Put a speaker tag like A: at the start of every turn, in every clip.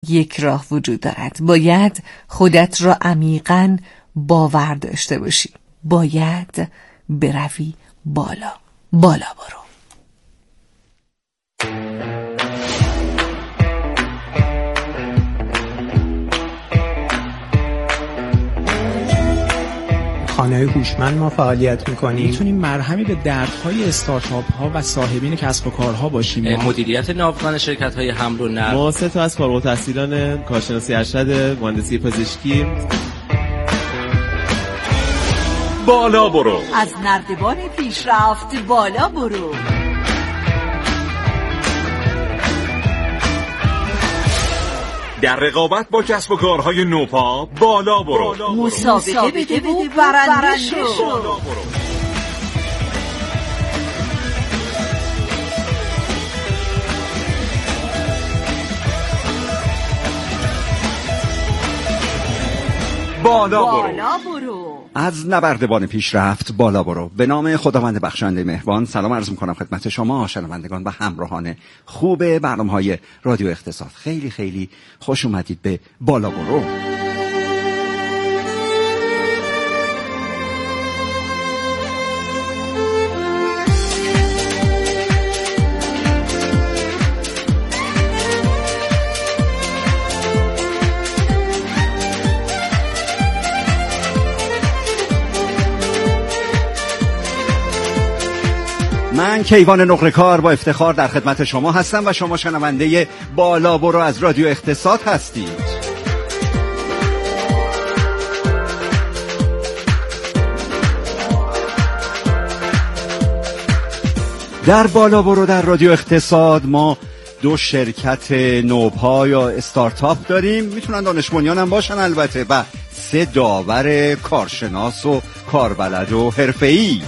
A: یک راه وجود دارد. باید خودت را عمیقاً باور داشته باشی. باید بروی بالا. بالا برو.
B: خانه هوشمند ما فعالیت می‌کنیم.
C: میتونیم مرهمی به دردهای استارتاپ ها و صاحبین کسب و کارها باشیم.
D: مدیریت ناوگان شرکت‌های حمل و نقل.
E: ما 3 تا از فارغ التحصیلان کارشناسی ارشد مهندسی پزشکی.
F: بالا برو.
G: از نردبان پیشرفت بالا برو.
F: در رقابت با کسب و کارهای نوپا بالا برو.
G: مسابقه بده و برنده شو.
F: بالا
G: برو.
H: از نبردبان پیشرفت بالا برو. به نام خداوند بخشنده مهربان سلام عرض می‌کنم خدمت شما شنوندگان و همراهان خوب برنامه‌های رادیو اقتصاد. خیلی خیلی خوش اومدید به بالا برو. من کیوان نقره‌کار با افتخار در خدمت شما هستم و شما شنونده بالا برو از رادیو اقتصاد هستید. در بالا برو در رادیو اقتصاد ما 2 شرکت نوپا یا استارتاپ داریم. میتونن دانش بنیان هم باشن البته و 3 داور کارشناس و کاربلد و حرفه‌ای.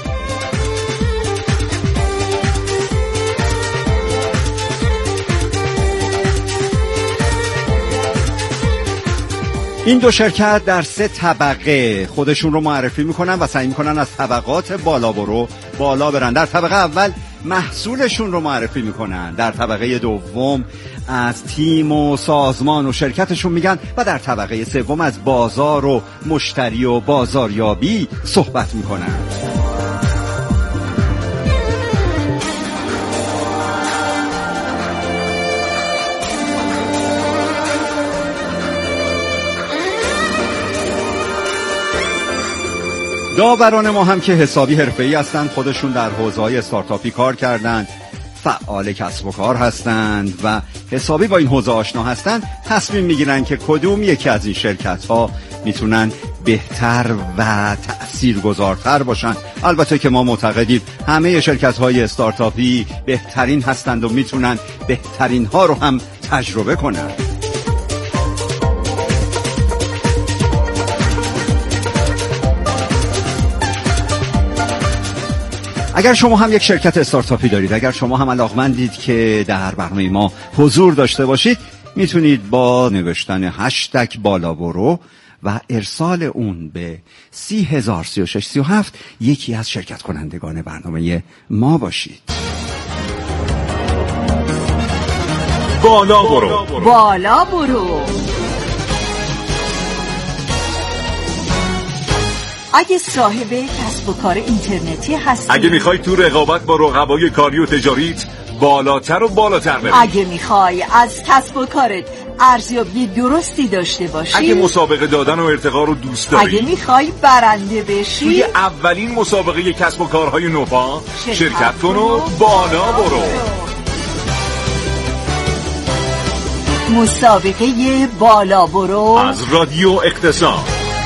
H: این 2 شرکت در 3 طبقه خودشون رو معرفی میکنن و سعی میکنن از طبقات بالا برو بالا برن. در طبقه اول محصولشون رو معرفی میکنن، در طبقه دوم از تیم و سازمان و شرکتشون میگن و در طبقه سوم از بازار و مشتری و بازاریابی صحبت میکنن. داوران ما هم که حسابی حرفه‌ای هستند، خودشون در حوزه‌های استارتاپی کار کردند، فعال کسب و کار هستند و حسابی با این حوزه آشنا هستند، تصمیم میگیرن که کدوم یکی از این شرکت‌ها میتونن بهتر و تأثیرگذارتر باشن. البته که ما معتقدیم همه شرکت‌های استارتاپی بهترین هستند و میتونن بهترین ها رو هم تجربه کنن. اگر شما هم یک شرکت استارتاپی دارید، اگر شما هم علاقمندید که در برنامه ما حضور داشته باشید، میتونید با نوشتن هشتگ بالا برو و ارسال اون به 30,036 یکی از شرکت کنندگان برنامه ما باشید.
F: بالا برو.
G: بالا برو. اگه صاحب کسب و کار اینترنتی هستی،
F: اگه میخوای تو رقابت با رقبای کاری و تجاریت بالاتر و بالاتر بری،
G: اگه میخوای از کسب و کارت ارزیابی درستی داشته باشی،
F: اگه مسابقه دادن و ارتقا رو دوست داری،
G: اگه میخوای برنده بشی،
F: توی اولین مسابقه کسب و کارهای نوپا شرکت کن و بالا برو.
G: مسابقه بالا برو
F: از رادیو اقتصاد.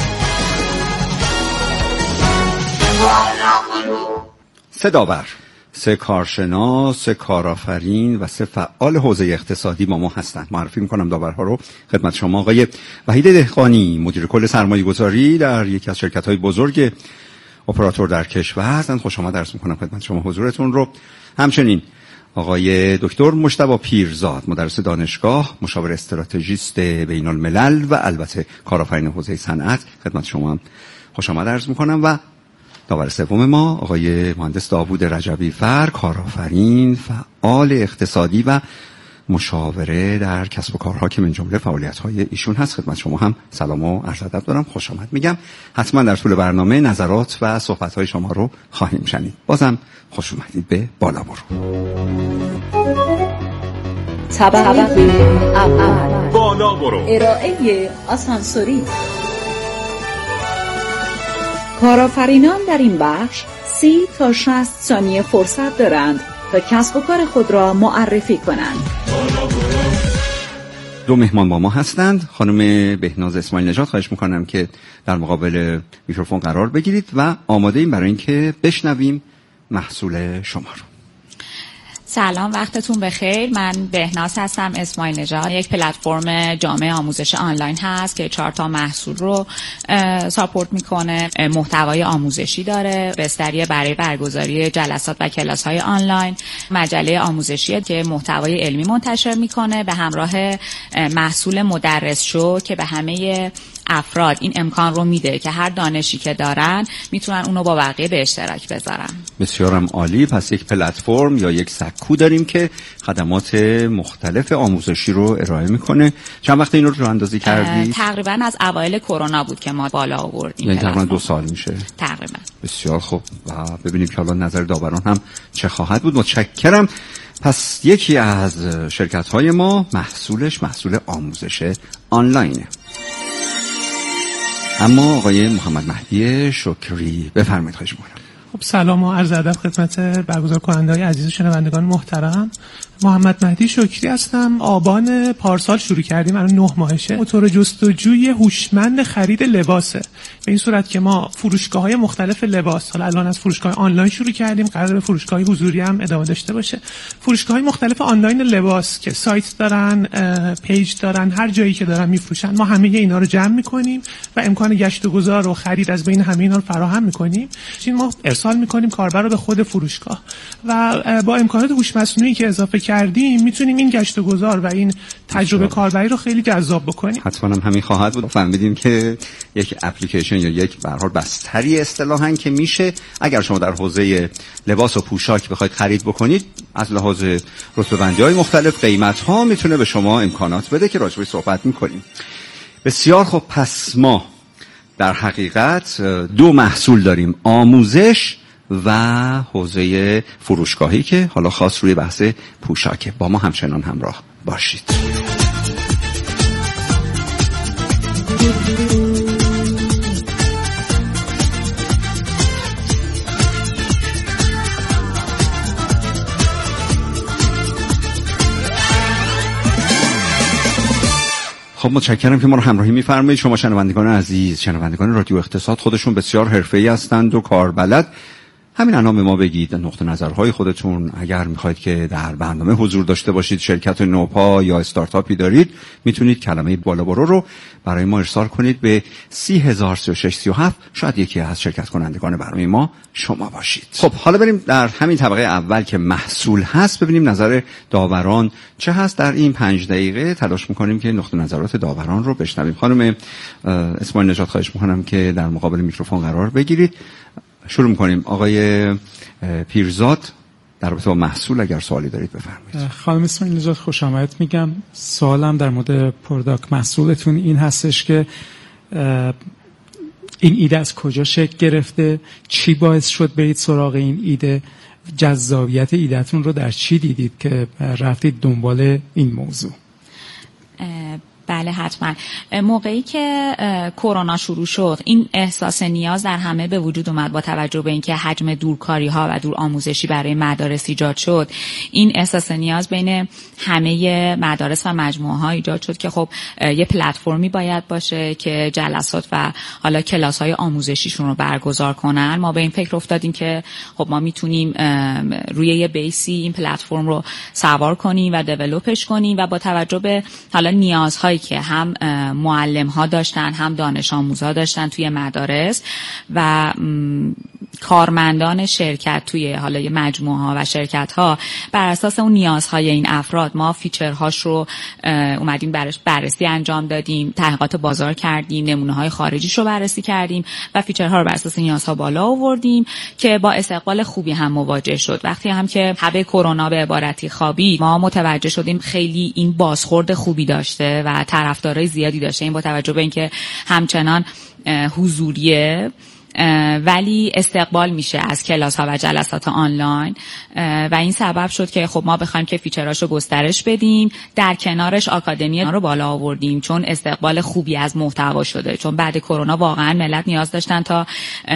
H: 3 داور، 3 کارشناس، 3 کارآفرین و 3 فعال حوزه اقتصادی با ما هستند. معرفی میکنم داورها رو خدمت شما. آقای وحید دهقانی، مدیر کل سرمایه‌گذاری در یکی از شرکت‌های بزرگ اپراتور در کشور هستند. خوش آمد عرض میکنم خدمت شما حضورتون رو. همچنین آقای دکتر مجتبی پیرزاد، مدرس دانشگاه، مشاور استراتژیست بین الملل و البته کارآفرین حوزه صنعت، خدمت شما هم خوش آمد عرض میکنم. و داور سوم ما آقای مهندس داوود رجبی فر، کارآفرین، فعال اقتصادی و مشاوره در کسب و کارها که من جمله فعالیت‌های ایشون هست. خدمت شما هم سلام و عرض ادب دارم، خوش آمد میگم. حتما در طول برنامه نظرات و صحبت‌های شما رو خواهیم شنید. بازم خوش اومدید به بالا برو.
G: طبقه اول
F: بالا برو.
G: ارائه آسانسوری. کارآفرینان در این بخش 30 تا 60 ثانیه فرصت دارند تا کسب و کار خود را معرفی کنند.
H: دو مهمان با ما هستند. خانم بهناز اسماعیل نژاد، خواهش میکنم که در مقابل میکروفون قرار بگیرید و آماده ایم برای اینکه بشنویم محصول شما رو.
I: سلام، وقتتون بخیر. من بهناز هستم اسماعیل نژاد. یک پلتفرم جامعه آموزش آنلاین هست که 4 تا محصول رو ساپورت میکنه. محتوای آموزشی داره، بستری برای برگزاری جلسات و کلاس‌های آنلاین، مجله آموزشی که محتوای علمی منتشر میکنه به همراه محصول مدرس شو که به همه افراد این امکان رو میده که هر دانشی که دارن میتونن اونو با بقیه به اشتراک بذارن.
H: بسیارم عالی. پس یک پلتفرم یا یک سکو داریم که خدمات مختلف آموزشی رو ارائه میکنه. چند وقت این رو اندازی کردی؟
I: تقریبا از اوایل کرونا بود که ما بالا آوردیم.
H: یعنی تقریبا 2 سال میشه.
I: تقریبا.
H: بسیار خوب. و ببینیم که حالا نظر داوران هم چه خواهد بود. متشکرم. پس یکی از شرکت‌های ما محصولش محصول آموزش آنلاینه. اما آقای محمد مهدی شکری بفرمایید. خواهش می‌کنم.
B: خب سلام و عرض ادب خدمت برگزار کننده‌های عزیز شنوندگان محترم. محمد مهدی شکری هستم. آبان پارسال شروع کردیم، الان 9 ماهشه. موتور جستجوی هوشمند خرید لباسه. به این صورت که ما فروشگاه‌های مختلف لباس، حالا الان از فروشگاه آنلاین شروع کردیم، قراره به فروشگاه حضوری هم ادامه داشته باشه. فروشگاه‌های مختلف آنلاین لباس که سایت دارن، پیج دارن، هر جایی که دارن میفروشن، ما همه اینا رو جمع می‌کنیم و امکان گشت و گذار و خرید از بین همه اینا رو فراهم می‌کنیم. این ما ارسال می‌کنیم کاربر رو به خود فروشگاه و با امکانات هوش مصنوعی که اضافه کردیم میتونیم این گشت و گذار و این تجربه کاربری رو خیلی جذاب بکنیم.
H: حتما هم همین خواهد بود. فهمیدیم که یک اپلیکیشن یا یک به هر حال بستری اصطلاحاً که میشه اگر شما در حوزه لباس و پوشاک بخواید خرید بکنید، از لحاظ رتبه‌بندی‌های مختلف قیمت‌ها میتونه به شما امکانات بده که راجع بهش صحبت می‌کنیم. بسیار خب. پس ما در حقیقت 2 محصول داریم، آموزش و حوزه فروشگاهی که حالا خاص روی بحث پوشاکه. با ما همچنان همراه باشید. خب متشکرم که ما رو همراهی می‌فرمایید. شما شنوندگان عزیز، شنوندگان رادیو اقتصاد خودشون بسیار حرفه‌ای هستند و کاربلد. همین الان به ما بگید نقطه نظرهای خودتون. اگر میخواید که در برنامه حضور داشته باشید، شرکت نوپا یا استارتاپی دارید، میتونید کلمه بالا برو رو برای ما ارسال کنید به 3003637. شاید یکی از شرکت کنندگان برنامه ما شما باشید. خب حالا بریم در همین طبقه اول که محصول هست ببینیم نظر داوران چه هست. در این 5 دقیقه تلاش میکنیم که نقطه نظرات داوران رو بشنویم. خانم اسماعیل نژاد، خواهش میکنم که در مقابل میکروفون قرار بگیرید. شروع می‌کنیم. آقای پیرزاد، در رابطه با محصول اگر سوالی دارید بفرمایید.
J: خانم اسماعیل نژاد خوش آمدید میگم. سوالم در مورد پروداکت محصولتون این هستش که این ایده از کجا شکل گرفته؟ چی باعث شد برید سراغ این ایده؟ جذابیت ایده‌تون رو در چی دیدید که رفتید دنبال این موضوع؟
I: بله حتما. موقعی که کرونا شروع شد این احساس نیاز در همه به وجود اومد با توجه به اینکه حجم دورکاری ها و دور آموزشی برای مدارس ایجاد شد. این احساس نیاز بین همه مدارس و مجموعه ها ایجاد شد که خب یه پلتفرمی باید باشه که جلسات و حالا کلاس های آموزشیشون رو برگزار کنن. ما به این فکر افتادیم که خب ما میتونیم روی یه بیسی این پلتفرم رو سوار کنیم و دیولپش کنیم و با توجه به حالا نیازهای که هم معلم ها داشتن هم دانش آموزا داشتن توی مدارس و کارمندان شرکت توی حالا مجموعه ها و شرکت ها بر اساس اون نیازهای این افراد ما فیچرهاش رو اومدیم بررسی انجام دادیم، تحقیقات بازار کردیم، نمونه های خارجیش رو بررسی کردیم و فیچرها رو بر اساس نیازها بالا آوردیم که با استقبال خوبی هم مواجه شد. وقتی هم که حبه کرونا به عبارتی خوابی ما متوجه شدیم خیلی این بازخورد خوبی داشته و طرفدارای زیادی داشته، این با توجه به اینکه همچنان حضوریه ولی استقبال میشه از کلاس ها و جلسات آنلاین و این سبب شد که خب ما بخوایم که فیچراشو گسترش بدیم، در کنارش آکادمی رو بالا آوردیم چون استقبال خوبی از محتوا شده، چون بعد کرونا واقعا ملت نیاز داشتن تا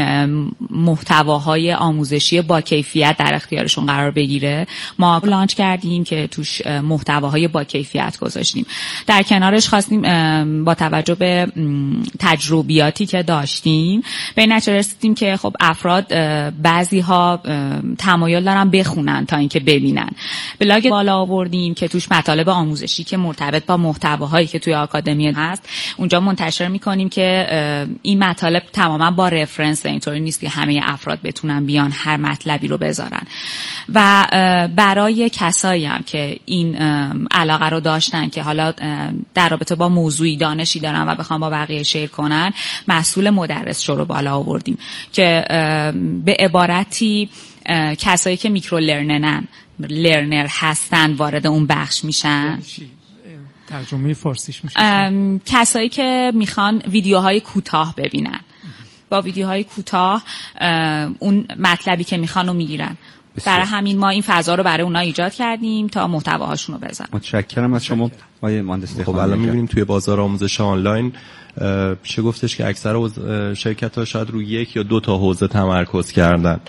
I: محتواهای آموزشی با کیفیت در اختیارشون قرار بگیره. ما لانچ کردیم که توش محتواهای با کیفیت گذاشتیم. در کنارش خواستیم با توجه به تجربیاتی که داشتیم به رسیدیم که خب افراد بعضی ها تمایل دارن بخونن تا اینکه ببینن. بلاگ بالا آوردیم که توش مطالب آموزشی که مرتبط با محتواهایی که توی آکادمی هست اونجا منتشر میکنیم که این مطالب تماما با رفرنس، اینطوری نیست که همه افراد بتونن بیان هر مطلبی رو بذارن. و برای کسایی هم که این علاقه رو داشتن که حالا در رابطه با موضوعی دانشی دارن و بخوام با بقیه شیر کنن، محصول مدرس شو رو بالا آوردیم که به عبارتی کسایی که میکرو لرنر هستن وارد اون بخش میشن.
J: ترجمه فارسیش میشه
I: کسایی که میخوان ویدیوهای کوتاه ببینن، با ویدیوهای کوتاه اون مطلبی که میخوان رو میگیرن. برای همین ما این فضا رو برای اونا ایجاد کردیم تا محتواهاشون رو بزنن.
H: متشکرم از شما آقای مهندس دهقانی.
E: خب الان می‌بینیم توی بازار آموزش آنلاین میشه گفتش که اکثر شرکت‌ها شاید روی یک یا دو تا حوزه تمرکز کردن.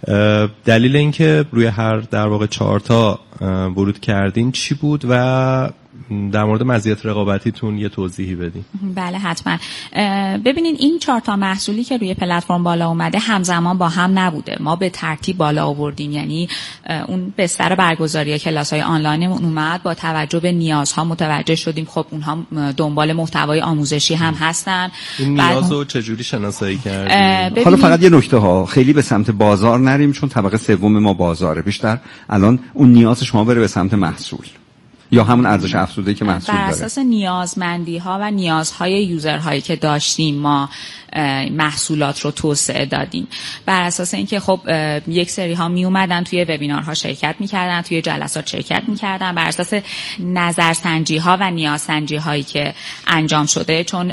E: دلیل اینکه روی هر در واقع 4 تا ورود کردین چی بود و در مورد مزیت رقابتیتون یه توضیحی بدین؟
I: بله حتما. ببینین این 4 تا محصولی که روی پلتفرم بالا اومده همزمان با هم نبوده، ما به ترتیب بالا آوردیم. یعنی اون بستر برگزاری کلاس‌های آنلاین اومد، با توجه به نیازها متوجه شدیم خب اونها دنبال محتوای آموزشی هم هستن.
E: این نیازو چجوری شناسایی کردین؟
H: حالا فقط یه نکته ها، خیلی به سمت بازار نریم چون طبقه سوم ما بازاره، بیشتر الان اون نیاز شما بره به سمت محصول یا همون ارزش افزوده که محصول داره.
I: بر اساس نیازمندی ها و نیازهای یوزرهایی که داشتیم ما محصولات رو توسعه دادیم. بر اساس اینکه خب یک سری ها می اومدن توی وبینارها شرکت می‌کردن، توی جلسات شرکت می‌کردن، بر اساس نظرسنجی ها و نیازسنجی هایی که انجام شده، چون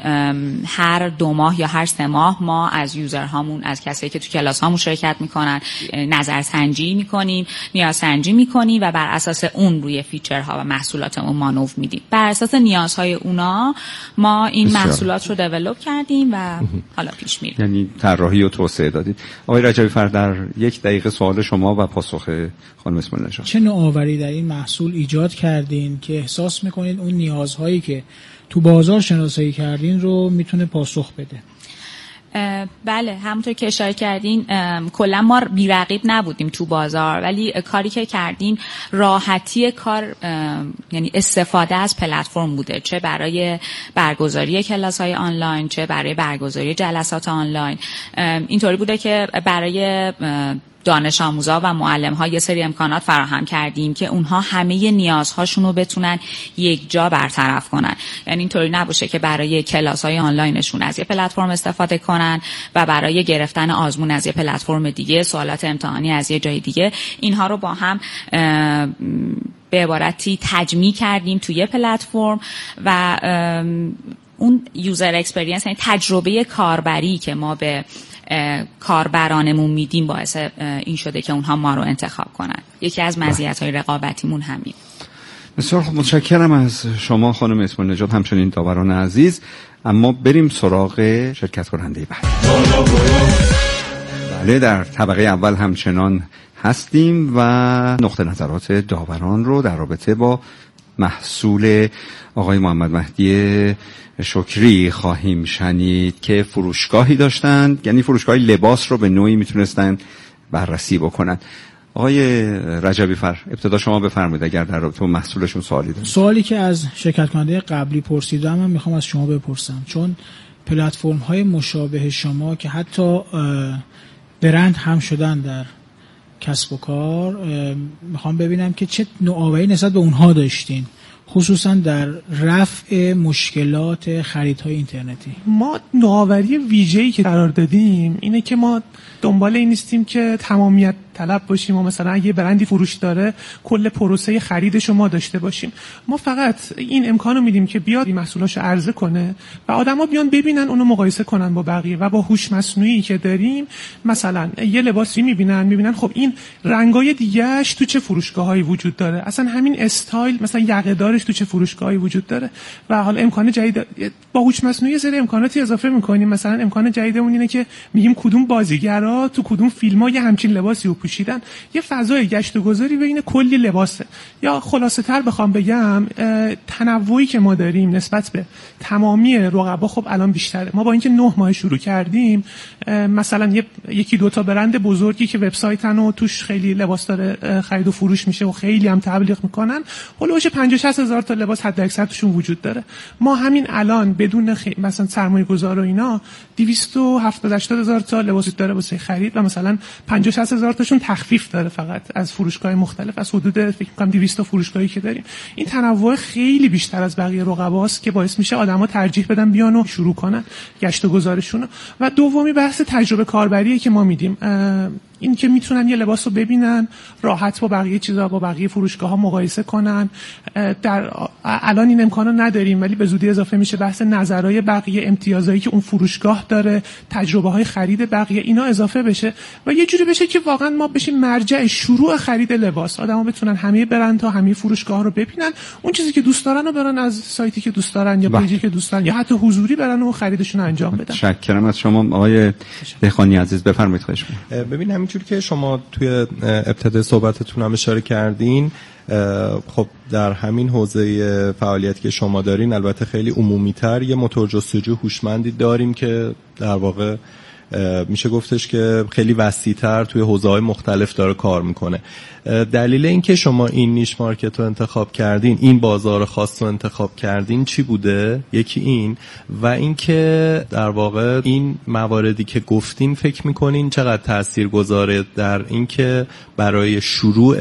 I: هر 2 ماه یا هر 3 ماه ما از یوزرهامون، از کسایی که تو کلاس هامون شرکت می‌کنن نظرسنجی می‌کنیم، نیازسنجی می‌کنیم و بر اساس اون روی فیچرها و محصولاتمون مانور میدیم. بر اساس نیازهای اونا ما این محصولات رو دیولپ کردیم و حالا پیش میریم.
H: یعنی طراحی و توسعه دادید. آقای رجبی فر، در 1 دقیقه سوال شما و پاسخ خانم اسماعیل نژاد.
K: چه نوآوری در این محصول ایجاد کردین که احساس میکنید اون نیازهایی که تو بازار شناسایی کردین رو میتونه پاسخ بده؟
I: بله، همونطور که اشاره کردین کلا ما بی‌رقیب نبودیم تو بازار، ولی کاری که کردیم راحتی کار، یعنی استفاده از پلتفرم بوده، چه برای برگزاری کلاس‌های آنلاین چه برای برگزاری جلسات آنلاین. اینطوری بوده که برای دانش آموزا و معلم‌ها یه سری امکانات فراهم کردیم که اونها همه نیازهاشون رو بتونن یک جا برطرف کنن. یعنی اینطوری نباشه که برای کلاس‌های آنلاینشون از یه پلتفرم استفاده کنن و برای گرفتن آزمون از یه پلتفرم دیگه، سوالات امتحانی از یه جای دیگه. اینها رو با هم به عبارتی تجمیع کردیم توی پلتفرم و اون یوزر اکسپریانس، یعنی تجربه کاربری که ما به کاربرانمون میدیم باعث این شده که اونها ما رو انتخاب کنن. یکی از مزیت‌های رقابتیمون همین.
H: بسیار خوب، متشکرم از شما خانم اسماعیل نژاد، همچنین داوران عزیز. اما بریم سراغ شرکت کننده بعد. بله، در طبقه اول همچنان هستیم و نقطه نظرات داوران رو در رابطه با محصول آقای محمد مهدی شکری خواهیم شنید که فروشگاهی داشتند، یعنی فروشگاه لباس رو به نوعی میتونستن بررسی بکنن. آقای رجبی فر، ابتدا شما بفرمایید اگر در رابطه با محصولشون سوالی دارید.
K: سوالی که از شرکت کننده قبلی پرسیدم من میخوام از شما بپرسم، چون پلتفرم های مشابه شما که حتی برند هم شدن در کسب و کار، میخوام ببینم که چه نوآوری نسبت به اونها داشتین، خصوصا در رفع مشکلات خریدهای اینترنتی.
B: ما نوآوری ویژه‌ای که قرار دادیم اینه که ما دنبال این نیستیم که تمامیت طلب باشیم و مثلا اگه برندی فروش داره کل پروسه خریدش رو ما داشته باشیم. ما فقط این امکانو میدیم که بیاد محصولاشو عرضه کنه و آدما بیان ببینن، اونو مقایسه کنن با بقیه و با هوش مصنوعی که داریم مثلا یه لباسی میبینن خب این رنگای دیگه‌اش تو چه فروشگاهایی وجود داره، اصلا همین استایل مثلا یقه دارش تو چه فروشگاهایی وجود داره و حالا امکان جدید با هوش مصنوعی سری امکاناتی اضافه می‌کنیم. مثلا امکان جدیدمون اینه که میگیم کدوم بازیگرا تو کدوم فیلم‌ها یه همچین لباسی رو پوشیدن، یه فضای گشت و گذاری بین کلی لباسه. یا خلاصه‌تر بخوام بگم تنوعی که ما داریم نسبت به تمامی رقبا خب الان بیشتره. ما با اینکه 9 ماه شروع کردیم مثلا یکی دو تا برند بزرگی که وبسایتن و توش خیلی لباس داره خرید و فروش میشه و خیلی هم تبلیغ میکنن، هولوش 50-60 هزار تا لباس حد اکثر توشون وجود داره. ما همین الان بدون مثلا سرمایه‌گذار و اینا 270-80 هزار تا لباس داره واسه خرید و مثلا 50-60 هزار تاشون تخفیف داره فقط از فروشگاه مختلف، از حدود فکر می‌کنم 200 تا فروشگاهی که داریم. این تنوع خیلی بیشتر از بقیه رقباست که باعث میشه آدما ترجیح بدن بیان و شروع کنن گشت و گذارشون. و دومی بحث تجربه کاربریه که ما میدیم، این که میتونن یه لباس رو ببینن راحت با بقیه چیزا با بقیه فروشگاه‌ها مقایسه کنن. در الان این امکانو نداریم ولی به زودی اضافه میشه. بحث نظرهای بقیه، امتیازایی که اون فروشگاه داره، تجربه‌های خرید بقیه، اینا اضافه بشه و یه جوری بشه که واقعا ما بشیم مرجع شروع خرید لباس. آدما بتونن همه برندها، همه فروشگاه‌ها رو ببینن، اون چیزی که دوست دارن رو برن از سایتی که دوست دارن یا پیجی که دوست دارن یا حتی حضوری برن و خریدشون رو انجام بدن.
H: متشکرم از شما آقای دهقانی عزیز. بفرمایید. خواهش می‌کنم.
E: ببین همینجوری که شما توی ابتدای صحبتتون هم اشاره کردین، خب در همین حوزه فعالیتی که شما دارین البته خیلی عمومی‌تر یه موتور جستجو هوشمندی داریم که در واقع میشه گفتش که خیلی وسیع‌تر توی حوزه‌های مختلف داره کار میکنه. دلیل این که شما این نیش مارکت رو انتخاب کردین، این بازار خاص رو انتخاب کردین چی بوده؟ یکی این و این که در واقع این مواردی که گفتین فکر میکنین چقدر تاثیرگذاره در این که برای شروع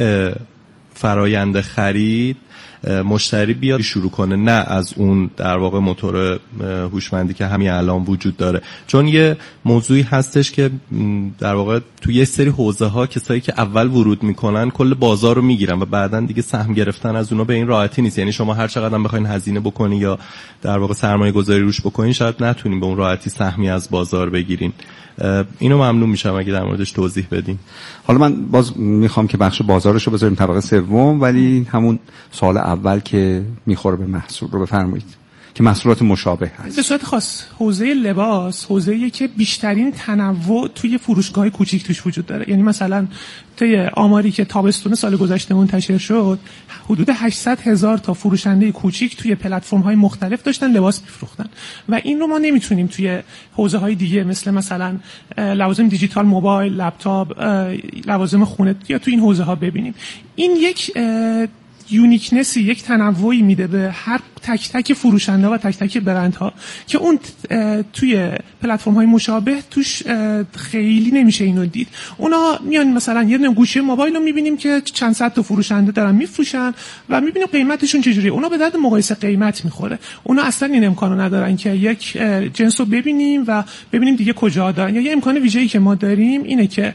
E: فرایند خرید مشتری بیاد شروع کنه، نه از اون در واقع موتور هوشمندی که همین الان وجود داره. چون یه موضوعی هستش که در واقع توی یه سری حوزه ها کسایی که اول ورود میکنن کل بازار رو میگیرن و بعدن دیگه سهم گرفتن از اونا به این راحتی نیست. یعنی شما هر چقدر هم بخواید هزینه بکنی یا در واقع سرمایه گذاری روش بکنین شاید نتونین به اون راحتی سهمی از بازار بگیرین. اینو ممنون میشم اگه در موردش توضیح بدین.
H: حالا من باز میخوام که بخش بازارش رو بذاریم طبقه سوم، ولی همون سال اول که میخوره به محصول رو بفرمایید که محصولات مشابه هست.
B: به صورت خاص حوزه لباس حوزه‌ایه که بیشترین تنوع توی فروشگاه‌های کوچیک توش وجود داره. یعنی مثلا توی آماری که تابستون سال گذشته منتشر شد حدود 800,000 تا فروشنده کوچیک توی پلتفرم‌های مختلف داشتن لباس می‌فروختن و این رو ما نمیتونیم توی حوزه‌های دیگه مثلا لوازم دیجیتال، موبایل، لپتاپ، لوازم خونه یا توی این حوزه‌ها ببینیم. این یک یونیکنسی، یک تنوعی میده به هر تک تک فروشنده و تک تک برندها که اون توی پلتفرم‌های مشابه توش خیلی نمیشه اینو دید. اونا میان مثلا یه دونه گوشی موبایل رو میبینیم که چند صد تا فروشنده دارن میفروشن و میبینیم قیمتشون چجوریه. اونا به درد مقایسه قیمت میخوره. اونا اصلا این امکانو ندارن که یک جنس رو ببینیم و ببینیم دیگه کجا دارن. یا یه امکان ویژه‌ای که ما داریم اینه که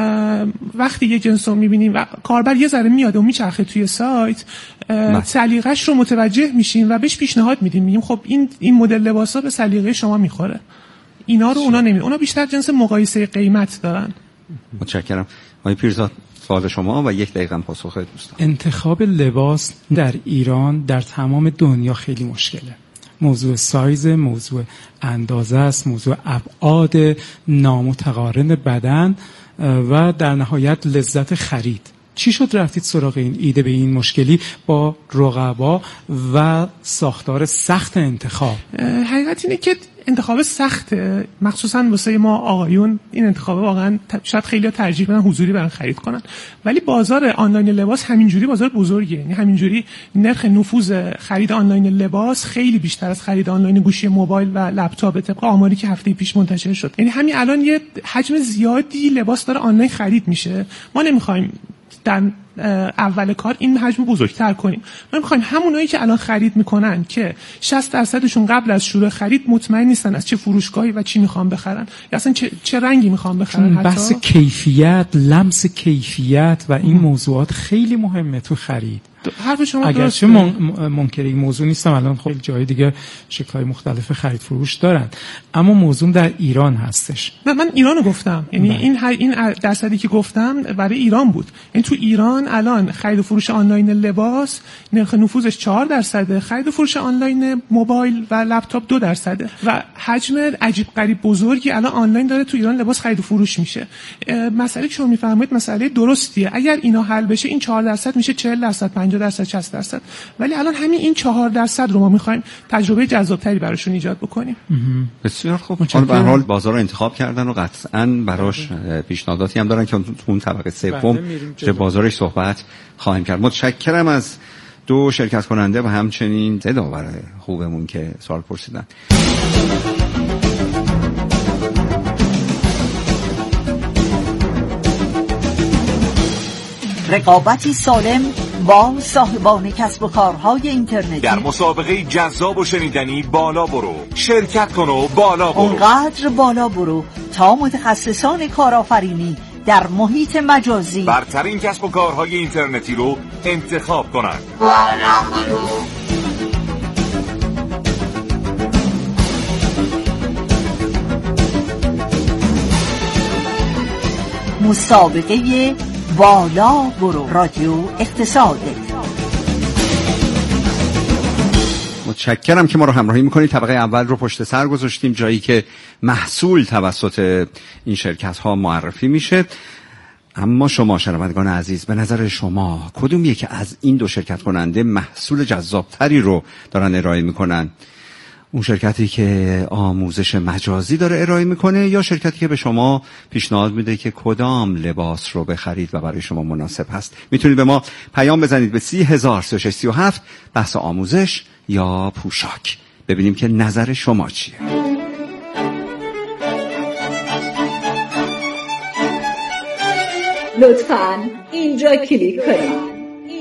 B: وقتی یه جنس رو میبینیم و کاربر یه ذره میاد و میچرخه توی سایت، سلیقه‌اش رو متوجه میشیم و بهش پیشنهاد میدیم، میگیم خب این مدل لباسا به سلیقه شما میخوره. اینا رو اونا نمیدونن. اونا بیشتر جنس مقایسه قیمت دارن.
H: متشکرم. آقای پیرزاد سوال شما و 1 دقیقه پاسخ دوستان.
J: انتخاب لباس در ایران در تمام دنیا خیلی مشکله. موضوع سایز، موضوع اندازه است، موضوع ابعاد نامتقارن بدن و در نهایت لذت خرید چی شد رفتید سراغ این ایده به این مشکلی با رقبا و ساختار سخت انتخاب؟
B: حقیقت اینه که انتخاب سخته، مخصوصا واسه ما آقایون. این انتخاب واقعا شاید خیلی ترجیح بدن حضوری برن خرید کنن، ولی بازار آنلاین لباس همینجوری بازار بزرگیه. یعنی همینجوری نرخ نفوذ خرید آنلاین لباس خیلی بیشتر از خرید آنلاین گوشی موبایل و لپتاپ طبق آماری که هفته پیش منتشر شد. یعنی همین الان یه حجم زیادی لباس داره آنلاین خرید میشه. ما نمیخوایم در اول کار این حجم بزرگتر کنیم. ما می‌خوایم همونایی که الان خرید میکنن که 60%شون قبل از شروع خرید مطمئن نیستن از چه فروشگاهی و چی میخوان بخرن یا اصلا چه رنگی میخوان بخرن. حتی
J: بحث کیفیت، لمس کیفیت و این موضوعات خیلی مهمه تو خرید.
B: حرف شما
J: اگرچه منکر این موضوع نیستم، الان خب جای دیگه شکل‌های مختلف خرید فروش دارن، اما موضوع در ایران هستش.
B: من ایرانو گفتم، یعنی این درصدی که گفتم برای ایران بود. این تو ایران الان خرید و فروش آنلاین لباس نرخ نفوذش 4%، خرید و فروش آنلاین موبایل و لپتاپ 2% و حجم عجیب غریب بزرگی الان آنلاین داره تو ایران لباس خرید و فروش میشه. مسئله که شما میفرمایید مسئله درستیه. اگر اینا حل بشه این 4% میشه 40%، 50%، 60%. ولی الان همین این 4% رو ما میخوایم تجربه جذابتری براشون ایجاد بکنیم.
H: بسیار خوب. حالا به هر حال بازار رو انتخاب کردن و قطعاً براش پیشنهاداتی هم دارن که اون طبقه سوم چه بازارش صحبت خواهیم کرد. متشکرم از دو شرکت کننده و همچنین سه داور خوبمون که سوال پرسیدن.
L: رقابتی سالم با صاحبان کسب و کارهای اینترنتی
F: در مسابقه جذاب و شنیدنی بالا برو. شرکت کن و بالا برو.
L: اونقدر بالا برو تا متخصصان کارآفرینی در محیط مجازی
F: برترین کسب و کارهای اینترنتی رو انتخاب کنند.
L: مسابقه بالا برو، رادیو اقتصاد.
H: متشکرم که ما رو همراهی میکنید. طبقه اول رو پشت سر گذاشتیم، جایی که محصول توسط این شرکت ها معرفی میشه. اما شما شنوندگان عزیز، به نظر شما کدومیه که از این دو شرکت کننده محصول جذابتری رو دارن ارائه میکنن؟ اون شرکتی که آموزش مجازی داره ارائه میکنه یا شرکتی که به شما پیشنهاد میده که کدام لباس رو بخرید و برای شما مناسب هست؟ میتونید به ما پیام بزنید به 30,3637 بحث آموزش یا پوشاک، ببینیم که نظر شما چیه.
G: لطفاً اینجا کلیک کنید.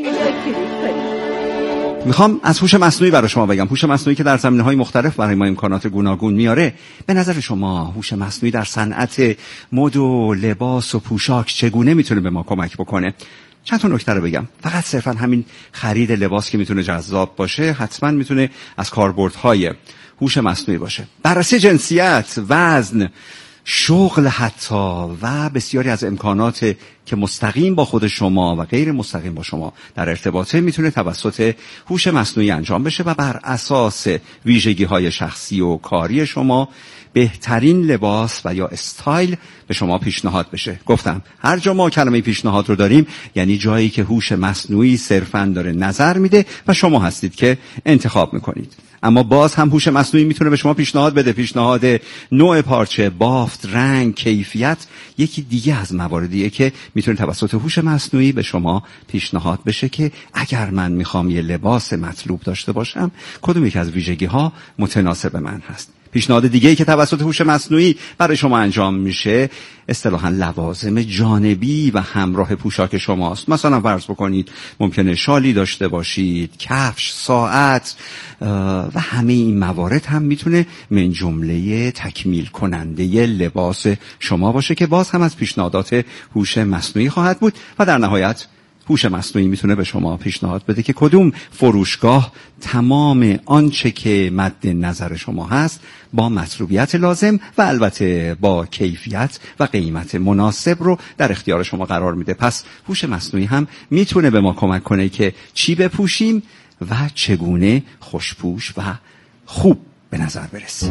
H: میخوام از هوش مصنوعی برای شما بگم. هوش مصنوعی که در زمینه‌های مختلف برای ما امکانات گوناگون میاره. به نظر شما هوش مصنوعی در صنعت مد و لباس و پوشاک چگونه میتونه به ما کمک بکنه؟ چند تا نکته رو بگم. فقط صرفا همین خرید لباس که میتونه جذاب باشه، حتما میتونه از کاربردهای هوش مصنوعی باشه. بررسی جنسیت، وزن، شغل حتی و بسیاری از امکانات که مستقیم با خود شما و غیر مستقیم با شما در ارتباطه میتونه توسط هوش مصنوعی انجام بشه و بر اساس ویژگی‌های شخصی و کاری شما بهترین لباس و یا استایل به شما پیشنهاد بشه. گفتم هر جا ما کلمه پیشنهاد رو داریم یعنی جایی که هوش مصنوعی صرفاً داره نظر میده و شما هستید که انتخاب میکنید. اما باز هم هوش مصنوعی میتونه به شما پیشنهاد بده. پیشنهاد نوع پارچه، بافت، رنگ، کیفیت یکی دیگه از مواردیه که میتونه توسط هوش مصنوعی به شما پیشنهاد بشه که اگر من میخوام یه لباس مطلوب داشته باشم کدوم یک از ویژگی‌ها متناسب من هست. پیشنهاد دیگه‌ای که توسط هوش مصنوعی برای شما انجام میشه اصطلاحاً لوازم جانبی و همراه پوشاک شماست. مثلا فرض بکنید ممکنه شالی داشته باشید، کفش، ساعت و همه این موارد هم میتونه من جمله تکمیل کننده لباس شما باشه که باز هم از پیشنهادات هوش مصنوعی خواهد بود و در نهایت هوش مصنوعی میتونه به شما پیشنهاد بده که کدوم فروشگاه تمام آنچه که مد نظر شما هست با مطلوبیت لازم و البته با کیفیت و قیمت مناسب رو در اختیار شما قرار میده. پس هوش مصنوعی هم میتونه به ما کمک کنه که چی بپوشیم و چگونه خوشپوش و خوب به نظر برسیم.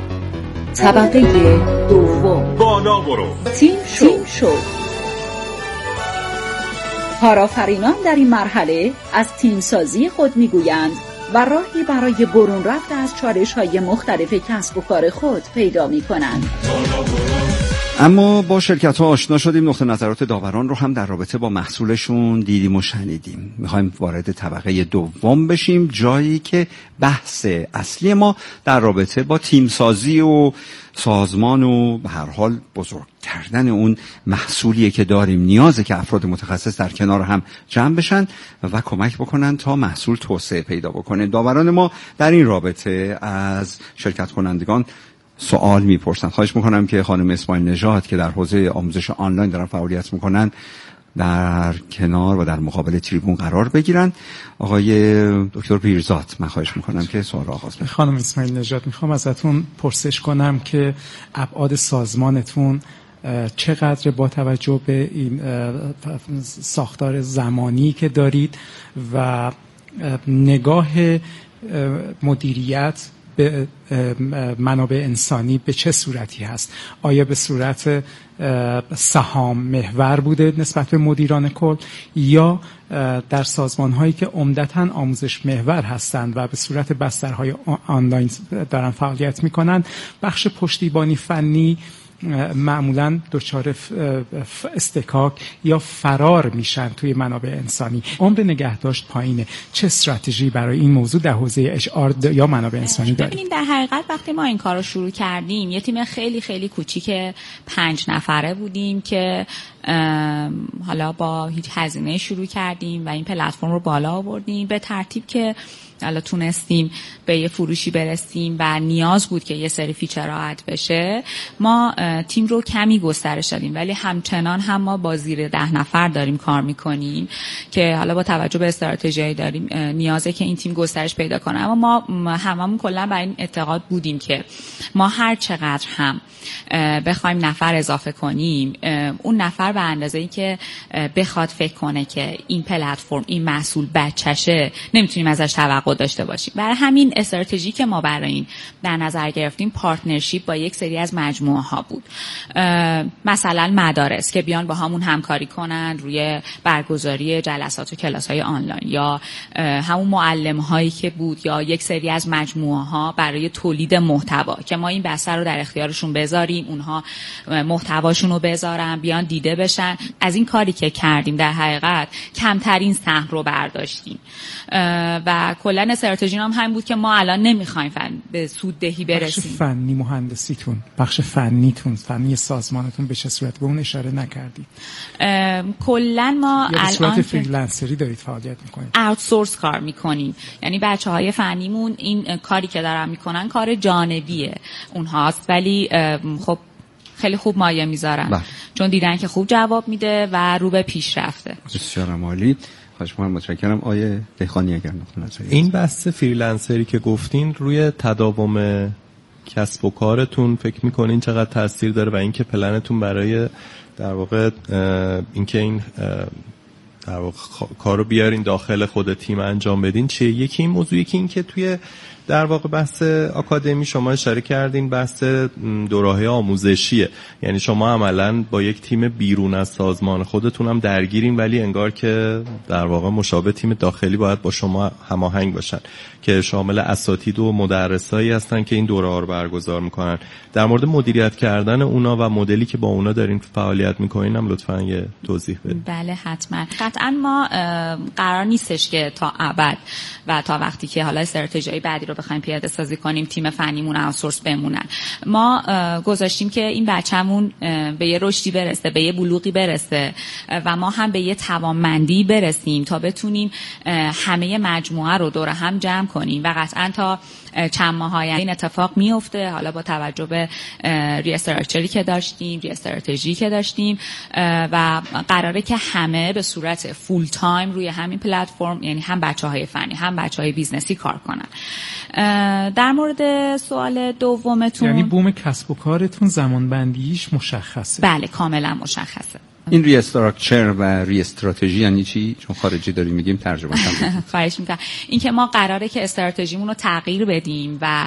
G: طبقه دوم
F: بالا برو.
G: تیم شو. کارآفرینان در این مرحله از تیمسازی خود میگویند و راهی برای برون رفت از چالش‌های مختلف کسب و کار خود پیدا می‌کنند.
H: اما با شرکت‌ها آشنا شدیم، نقطه نظرات داوران رو هم در رابطه با محصولشون دیدیم و شنیدیم. می‌خوایم وارد طبقه دوم بشیم، جایی که بحث اصلی ما در رابطه با تیمسازی و سازمان و به هر حال بزرگ کردن اون محصولیه که داریم. نیازه که افراد متخصص در کنار هم جمع بشن و کمک بکنن تا محصول توسعه پیدا بکنه. داوران ما در این رابطه از شرکت کنندگان سوال میپرسن. خواهش میکنم که خانم اسماعیل نژاد که در حوزه آموزش آنلاین دارن فعالیت میکنن در کنار و در مقابل تریبون قرار بگیرن. آقای دکتر پیرزاد، من خواهش میکنم که سوال آغاز کنید.
J: خانم اسماعیل نژاد، میخوام ازتون پرسش کنم که ابعاد سازمانتون چقدر با توجه به این ساختار زمانی که دارید و نگاه مدیریت به منابع انسانی به چه صورتی هست؟ آیا به صورت سهام محور بوده نسبت به مدیران کل یا در سازمان‌هایی که عمدتاً آموزش محور هستند و به صورت بسترهای آنلاین دارن فعالیت می‌کنند، بخش پشتیبانی فنی معمولاً دچار استکاک یا فرار میشن توی منابع انسانی؟ عمر نگهداشت پایینه. چه استراتژی برای این موضوع در حوزه HR یا منابع انسانی دارید؟
I: ببینید، در حقیقت وقتی ما این کار رو شروع کردیم یه تیم خیلی خیلی کوچیک 5 نفره بودیم که حالا با هیچ هزینه شروع کردیم و این پلتفرم رو بالا آوردیم به ترتیب که حالا تونستیم به یه فروشی برسیم و نیاز بود که یه سری فیچرها اد بشه. ما تیم رو کمی گسترش دادیم ولی همچنان هم ما با زیر 10 نفر داریم کار میکنیم که حالا با توجه به استراتژی داریم نیازه که این تیم گسترش پیدا کنه. اما ما هممون کلا بر این اعتقاد بودیم که ما هر چقدر هم بخوایم نفر اضافه کنیم، اون نفر به اندازه‌ای که بخواد فکر کنه که این پلتفرم، این محصول بچشه، نمیتونیم ازش توقع داشته باشیم. برای همین استراتژی که ما برای این در نظر گرفتیم پارتنرشیپ با یک سری از مجموعه ها بود. مثلا مدارس که بیان با همون همکاری کنن روی برگزاری جلسات و کلاس های آنلاین، یا همون معلم هایی که بود، یا یک سری از مجموعه ها برای تولید محتوا که ما این بستر رو در اختیارشون بذاریم، اونها محتواشون رو بذارن، بیان دیده بشن. از این کاری که کردیم در حقیقت کمترین سهم رو برداشتیم و کلا استراتژی هم همین بود که ما الان نمیخوایم به سوددهی برسیم.
J: بخش فنی مهندسیتون، بخش فنیتون، فنی سازمانتون به چه صورت؟ به اون اشاره نکردید.
I: کلا ما
J: الان
I: به
J: صورت فریلنسری دارید فعالیت میکنید؟
I: آوتسورس کار میکنیم، یعنی بچهای فنیمون این کاری که دارن میکنن کار جانبیه اونهاست، ولی خب خیلی خوب مایه میذارن چون دیدن که خوب جواب میده و رو به پیشرفته.
H: بسیار عالی. متشکرم. آیه دهقانی اگر نقطه نظری
E: این بحث فریلنسری که گفتین روی تداوم کسب و کارتون فکر میکنین چقدر تاثیر داره و اینکه پلنتون برای در واقع اینکه این در واقع کارو بیارین داخل خود تیم انجام بدین چیه؟ یکی این موضوع، یکی این که توی در واقع بحث آکادمی شما اشاره کردین بحث دوراهی آموزشیه، یعنی شما عملاً با یک تیم بیرون از سازمان خودتون هم درگیرین ولی انگار که در واقع مشابه تیم داخلی باید با شما هماهنگ باشن که شامل اساتید و مدرسایی هستن که این دوره‌ها رو برگزار میکنن. در مورد مدیریت کردن اونا و مدلی که با اونا دارین فعالیت میکنین هم لطفاً یه توضیح بدید.
I: بله حتما. قطعاً ما قرار نیستش که تا ابد و تا وقتی که حالا استراتژی بعدی رو بخوایم پیاده سازی کنیم تیم فنیمون آوتسورس بمونن. ما گذاشتیم که این بچه‌مون به یه رشدی برسه، به یه بلوغی برسه و ما هم به یه توانمندی برسیم تا بتونیم همه مجموعه رو دور هم جمع کنیم و قطعاً تا چند ماه آینده این اتفاق میفته. حالا با توجه به ریستراکچری که داشتیم، ریستراتژی که داشتیم و قراره که همه به صورت فول تایم روی همین پلتفرم، یعنی هم بچه‌های فنی هم بچه‌های بیزنسی کار کنن. در مورد سوال دومتون،
J: یعنی بوم کسب و کارتون زمان بندیش مشخصه؟
I: بله کاملا مشخصه.
H: این ریستراکچر و ریستراتژی یعنی چی؟ چون خارجی داریم میگیم ترجمه کنیم.
I: خواهش میکنم. این که ما قراره که استراتژیمون رو تغییر بدیم و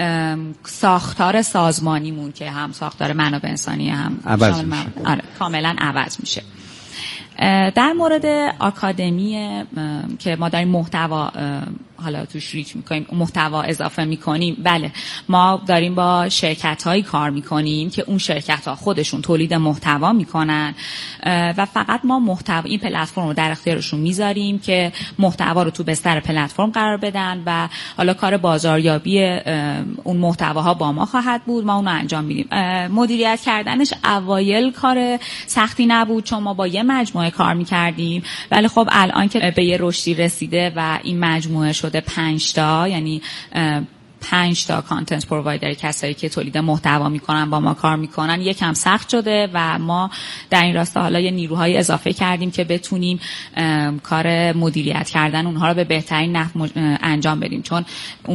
I: ساختار سازمانیمون که هم ساختار منابع انسانی هم
H: عوض میشه.
I: آره کاملا عوض میشه. در مورد آکادمی که ما داریم محتوا حالا توش ریچ میکنیم، محتوا اضافه میکنیم، بله ما داریم با شرکت هایی کار میکنیم که اون شرکت ها خودشون تولید محتوا میکنن و فقط ما محتوا این پلتفرم رو در اختیارشون میذاریم که محتوا رو تو بستر پلتفرم قرار بدن و حالا کار بازاریابی اون محتواها با ما خواهد بود، ما اون رو انجام میدیم. مدیریت کردنش اوایل کار سختی نبود چون ما با یه مجموعه کار میکردیم، ولی خب الان که به یه رشدی رسیده و این مجموعه شده 5 تا، یعنی 5 تا کانتنت پرووایدر، کسایی که تولید محتوا میکنن با ما کار میکنن، یکم سخت شده و ما در این راستا حالا یه نیروهای اضافه کردیم که بتونیم کار مدیریت کردن اونها رو به بهترین نحو انجام بدیم، چون